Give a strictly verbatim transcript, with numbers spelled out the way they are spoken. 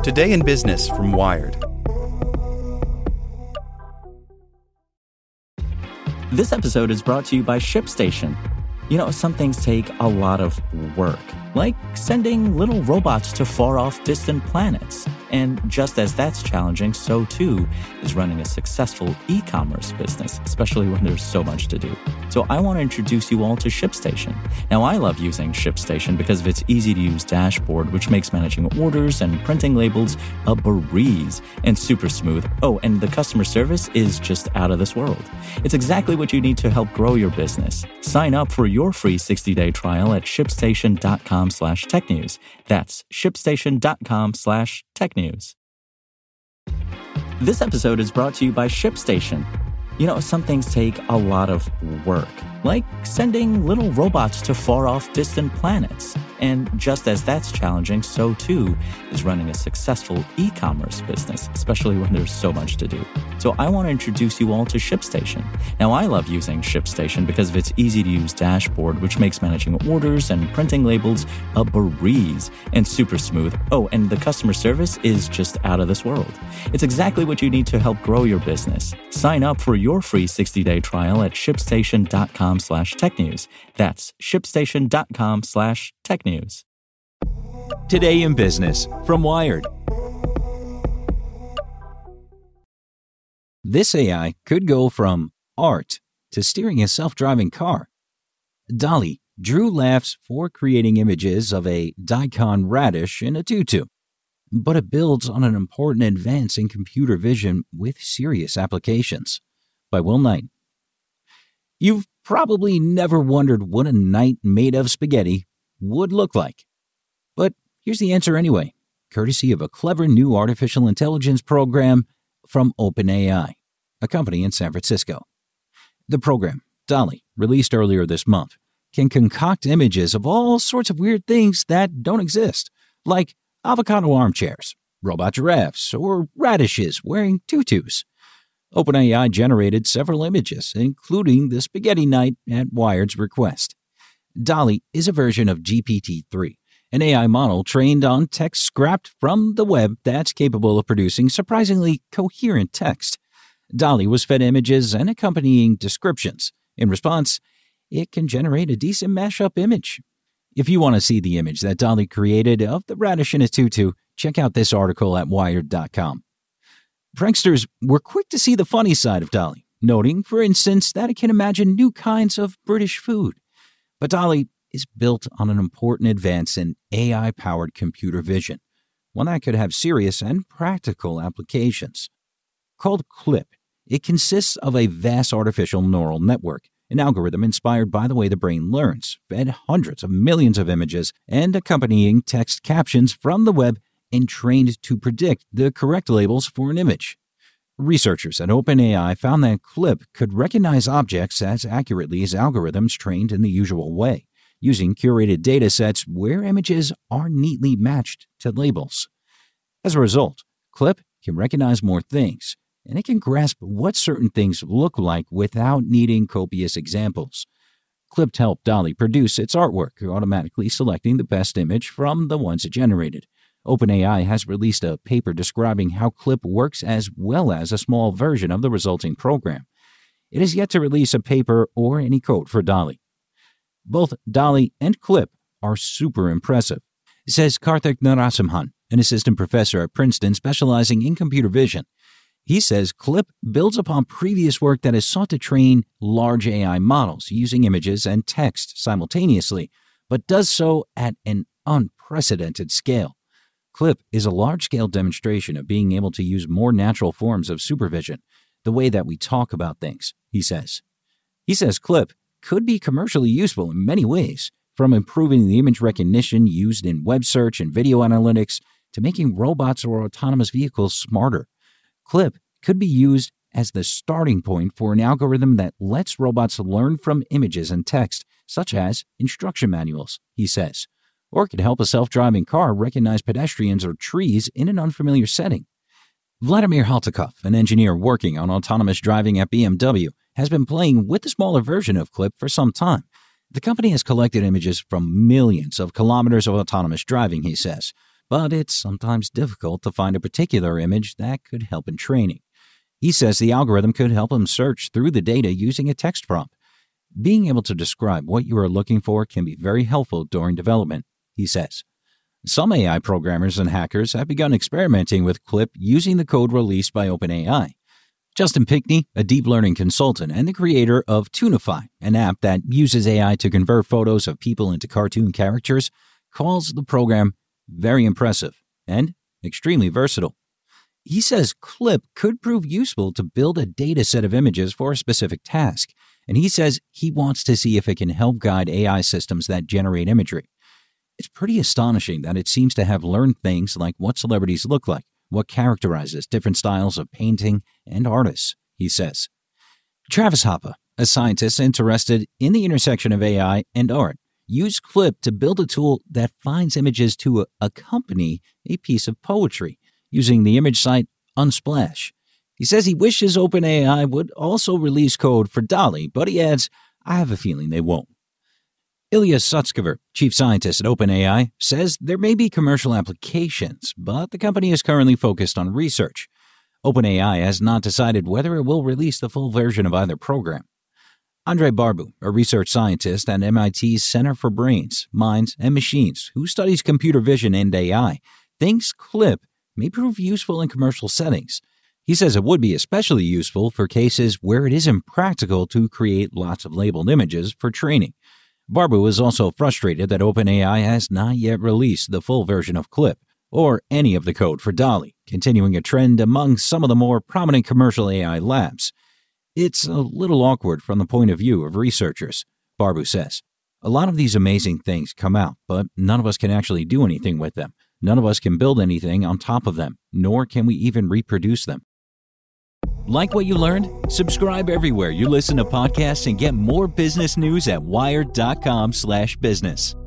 Today in Business from Wired. This episode is brought to you by ShipStation. You know, some things take a lot of work, like sending little robots to far-off distant planets. And just as that's challenging, so too is running a successful e-commerce business, especially when there's so much to do. So I want to introduce you all to ShipStation. Now, I love using ShipStation because of its easy-to-use dashboard, which makes managing orders and printing labels a breeze and super smooth. Oh, and the customer service is just out of this world. It's exactly what you need to help grow your business. Sign up for your free sixty-day trial at shipstation.com slash tech news. That's shipstation.com slash tech news. This episode is brought to you by ShipStation. You know, some things take a lot of work, like sending little robots to far-off distant planets. And just as that's challenging, so too is running a successful e-commerce business, especially when there's so much to do. So I want to introduce you all to ShipStation. Now, I love using ShipStation because of its easy-to-use dashboard, which makes managing orders and printing labels a breeze and super smooth. Oh, and the customer service is just out of this world. It's exactly what you need to help grow your business. Sign up for your free sixty-day trial at shipstation.com slash tech news. That's shipstation.com slash tech news. Today in Business from Wired. This A I could go from art to steering a self-driving car. DALL-E drew laughs for creating images of a daikon radish in a tutu, but it builds on an important advance in computer vision with serious applications. By Will Knight. You've probably never wondered what a knight made of spaghetti would look like. But here's the answer anyway, courtesy of a clever new artificial intelligence program from OpenAI, a company in San Francisco. The program, DALL-E, released earlier this month, can concoct images of all sorts of weird things that don't exist, like avocado armchairs, robot giraffes, or radishes wearing tutus. OpenAI generated several images, including the spaghetti knight at Wired's request. DALL-E is a version of G P T three, an A I model trained on text scrapped from the web that's capable of producing surprisingly coherent text. DALL-E was fed images and accompanying descriptions. In response, it can generate a decent mashup image. If you want to see the image that DALL-E created of the radish in a tutu, check out this article at wired dot com. Pranksters were quick to see the funny side of DALL-E, noting, for instance, that it can imagine new kinds of British food. But DALL-E is built on an important advance in A I-powered computer vision, one that could have serious and practical applications. Called CLIP, it consists of a vast artificial neural network, an algorithm inspired by the way the brain learns, fed hundreds of millions of images and accompanying text captions from the web and trained to predict the correct labels for an image. Researchers at OpenAI found that CLIP could recognize objects as accurately as algorithms trained in the usual way, using curated data sets where images are neatly matched to labels. As a result, CLIP can recognize more things, and it can grasp what certain things look like without needing copious examples. CLIP helped DALL-E produce its artwork, automatically selecting the best image from the ones it generated. OpenAI has released a paper describing how CLIP works as well as a small version of the resulting program. It has yet to release a paper or any code for DALL-E. Both DALL-E and CLIP are super impressive, says Karthik Narasimhan, an assistant professor at Princeton specializing in computer vision. He says CLIP builds upon previous work that has sought to train large A I models using images and text simultaneously, but does so at an unprecedented scale. CLIP is a large-scale demonstration of being able to use more natural forms of supervision, the way that we talk about things, he says. He says CLIP could be commercially useful in many ways, from improving the image recognition used in web search and video analytics to making robots or autonomous vehicles smarter. CLIP could be used as the starting point for an algorithm that lets robots learn from images and text, such as instruction manuals, he says. Or it could help a self-driving car recognize pedestrians or trees in an unfamiliar setting. Vladimir Haltikov, an engineer working on autonomous driving at B M W, has been playing with the smaller version of CLIP for some time. The company has collected images from millions of kilometers of autonomous driving, he says, but it's sometimes difficult to find a particular image that could help in training. He says the algorithm could help him search through the data using a text prompt. Being able to describe what you are looking for can be very helpful during development, he says. Some A I programmers and hackers have begun experimenting with Clip using the code released by OpenAI. Justin Pickney, a deep learning consultant and the creator of Tunify, an app that uses A I to convert photos of people into cartoon characters, calls the program very impressive and extremely versatile. He says Clip could prove useful to build a data set of images for a specific task, and he says he wants to see if it can help guide A I systems that generate imagery. It's pretty astonishing that it seems to have learned things like what celebrities look like, what characterizes different styles of painting and artists, he says. Travis Hoppe, a scientist interested in the intersection of A I and art, used Clip to build a tool that finds images to accompany a piece of poetry using the image site Unsplash. He says he wishes OpenAI would also release code for DALL-E, but he adds, I have a feeling they won't. Ilya Sutskever, chief scientist at OpenAI, says there may be commercial applications, but the company is currently focused on research. OpenAI has not decided whether it will release the full version of either program. Andre Barbu, a research scientist at M I T's Center for Brains, Minds, and Machines, who studies computer vision and A I, thinks Clip may prove useful in commercial settings. He says it would be especially useful for cases where it isn't practical to create lots of labeled images for training. Barbu is also frustrated that OpenAI has not yet released the full version of Clip, or any of the code for DALL-E, continuing a trend among some of the more prominent commercial A I labs. It's a little awkward from the point of view of researchers, Barbu says. A lot of these amazing things come out, but none of us can actually do anything with them. None of us can build anything on top of them, nor can we even reproduce them. Like what you learned? Subscribe everywhere you listen to podcasts and get more business news at wired dot com slash business.